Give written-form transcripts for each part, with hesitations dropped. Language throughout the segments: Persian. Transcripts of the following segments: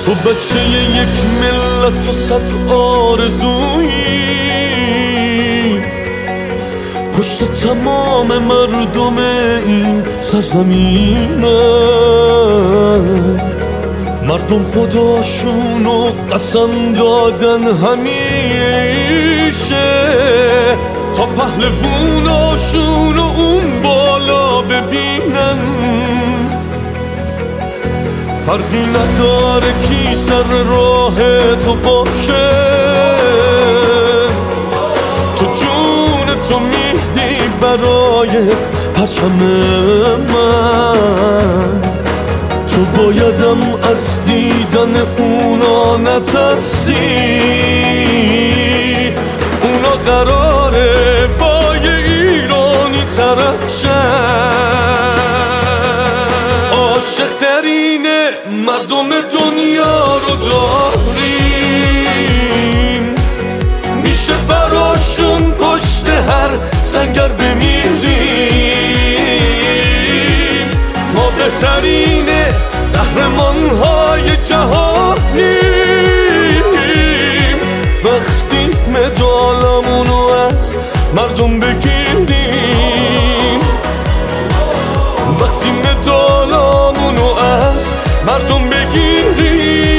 تو بچه یک ملت و صد آرزویی، پشت تمام مردم این سرزمینه. مردم خداشونو قسم دادن همیشه تا پهلووناشونو اون بالا ببینن. فرقی نداره کی سر راه تو باشه، تو جون تو میدی برای پرچم من. تو بایدم از دیدن اونا نترسی، اونا قراره با یه ایرانی طرف شن. عاشق ترین مردم دنیا رو داریم، میشه براشون پشت هر سنگر بمیریم. ما بهترین قهرمان‌های جهانیم وقتی مدالمونو از مردم بگیریم، وقتی مدالمونو از مردم بگیریم.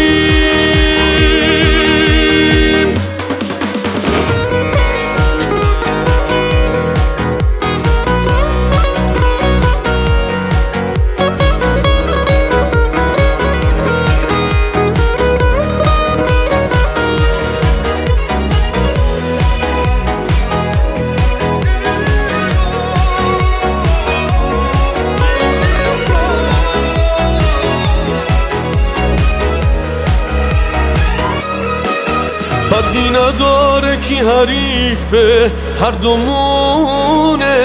فرقی نداره کی حریفه، هر دومونه.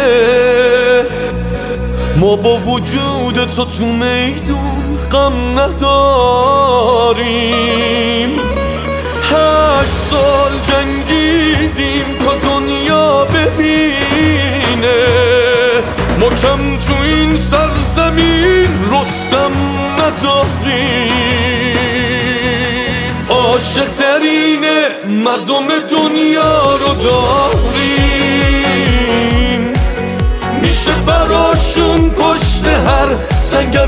ما با وجود تو تو میدون غم نداریم. 8 سال جنگیدیم تا دنیا ببینه، ما کم تو این سرزمین رستم نداریم. عاشق ترین مردم دنیا رو داریم، میشه براشون پشت هر سنگر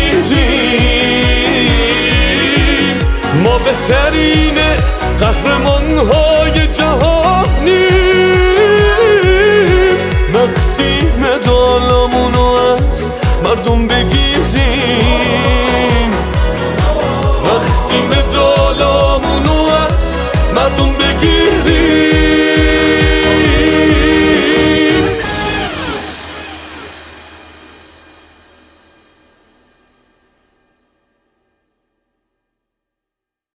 بمیریم. ما بهترین قهرمان‌های جهانیم وقتی مدالمونو از مردم بگیریم، وقتی مدالمونو از مردم بگیریم.